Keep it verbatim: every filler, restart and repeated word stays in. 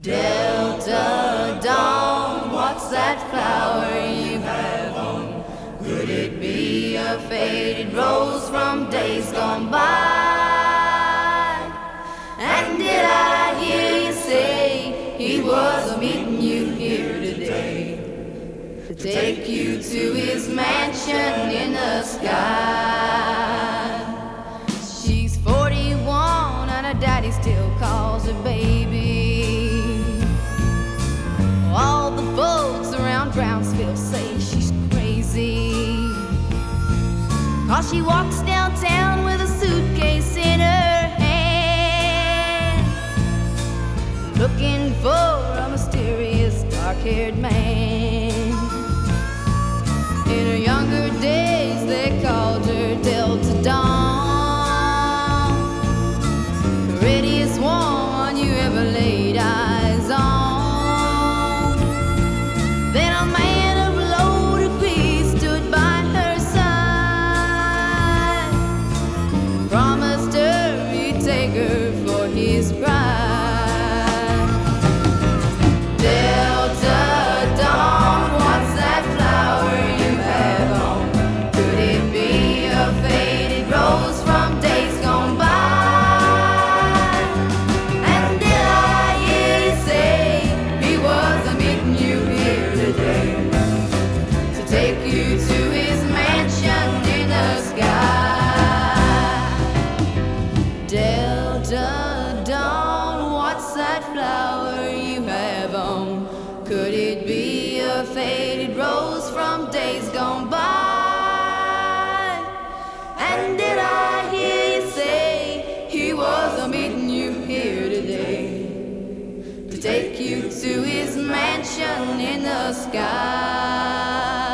Delta Dawn, what's that flower you have on? Could it be a faded rose from days gone by? And did I hear you say he was meeting you here today to take you to his mansion in the sky? She's forty-one and her daddy still calls her baby. All the folks around Brownsville say she's crazy, 'cause she walks downtown with a suitcase in her hand, looking for a mysterious dark-haired man. In her younger days they called her Delta Dawn, the prettiest one you ever laid eyes on. Take her for his bride. Delta Dawn, what's that flower you have on? Could it be a faded rose from days gone by? And did I hear you say he was meeting you here today to take you to his mansion in the sky? Delta Dawn, what's that flower you have on? Could it be a faded rose from days gone by? And did I hear you say he was meeting you here today to take you to his mansion in the sky?